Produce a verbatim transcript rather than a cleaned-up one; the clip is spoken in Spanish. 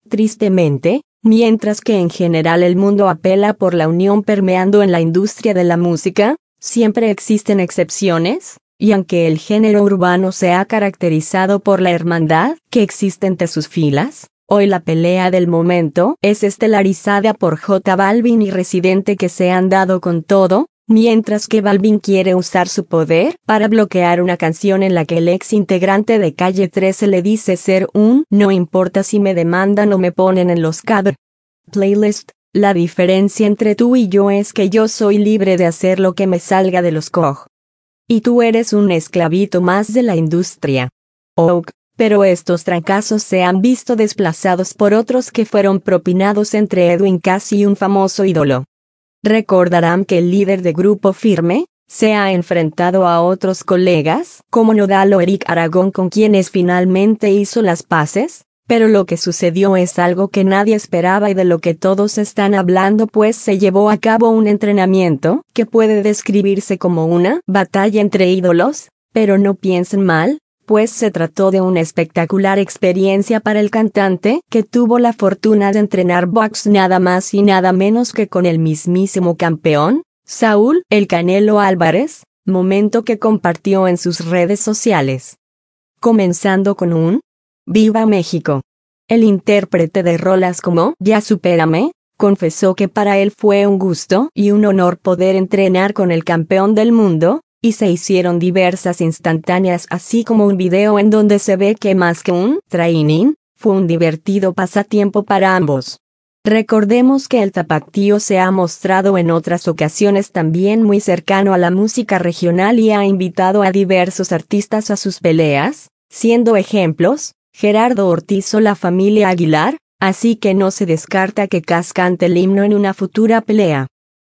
Tristemente, mientras que en general el mundo apela por la unión permeando en la industria de la música, siempre existen excepciones, y aunque el género urbano se ha caracterizado por la hermandad que existe entre sus filas, hoy la pelea del momento es estelarizada por J Balvin y Residente, que se han dado con todo, mientras que Balvin quiere usar su poder para bloquear una canción en la que el ex integrante de Calle trece le dice ser un "no importa si me demandan o me ponen en los cadr playlist". La diferencia entre tú y yo es que yo soy libre de hacer lo que me salga de los coj. Y tú eres un esclavito más de la industria. Ok, pero estos trancazos se han visto desplazados por otros que fueron propinados entre Edwin Cass y un famoso ídolo. Recordarán que el líder de Grupo Firme se ha enfrentado a otros colegas, como Nodal o Eric Aragón, con quienes finalmente hizo las paces, pero lo que sucedió es algo que nadie esperaba y de lo que todos están hablando, pues se llevó a cabo un entrenamiento que puede describirse como una batalla entre ídolos, pero no piensen mal, pues se trató de una espectacular experiencia para el cantante, que tuvo la fortuna de entrenar box nada más y nada menos que con el mismísimo campeón, Saúl "El Canelo" Álvarez, momento que compartió en sus redes sociales. Comenzando con un "Viva México". El intérprete de rolas como "Ya Supérame" confesó que para él fue un gusto y un honor poder entrenar con el campeón del mundo, y se hicieron diversas instantáneas, así como un video en donde se ve que más que un training, fue un divertido pasatiempo para ambos. Recordemos que el tapatío se ha mostrado en otras ocasiones también muy cercano a la música regional y ha invitado a diversos artistas a sus peleas, siendo ejemplos Gerardo Ortiz o la familia Aguilar, así que no se descarta que Cass cante el himno en una futura pelea.